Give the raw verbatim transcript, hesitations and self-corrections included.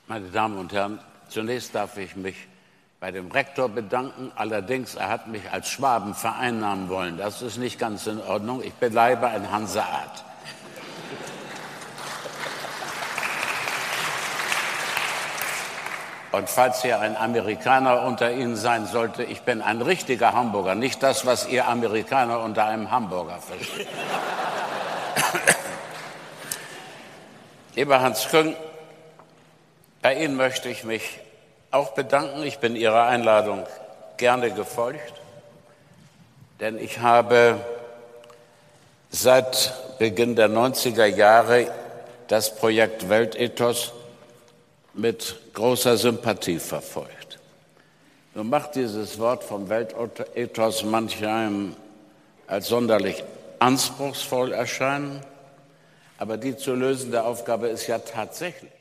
Meine Damen und Herren, zunächst darf ich mich bei dem Rektor bedanken. Allerdings, er hat mich als Schwaben vereinnahmen wollen. Das ist nicht ganz in Ordnung. Ich bleibe ein Hanseat. Und falls hier ein Amerikaner unter Ihnen sein sollte, ich bin ein richtiger Hamburger, nicht das, was ihr Amerikaner unter einem Hamburger versteht. Lieber Hans Küng, bei Ihnen möchte ich mich auch bedanken. Ich bin Ihrer Einladung gerne gefolgt, denn ich habe seit Beginn der neunziger Jahre das Projekt Weltethos mit großer Sympathie verfolgt. Nun macht dieses Wort vom Weltethos manch einem als sonderlich anspruchsvoll erscheinen, aber die zu lösende Aufgabe ist ja tatsächlich,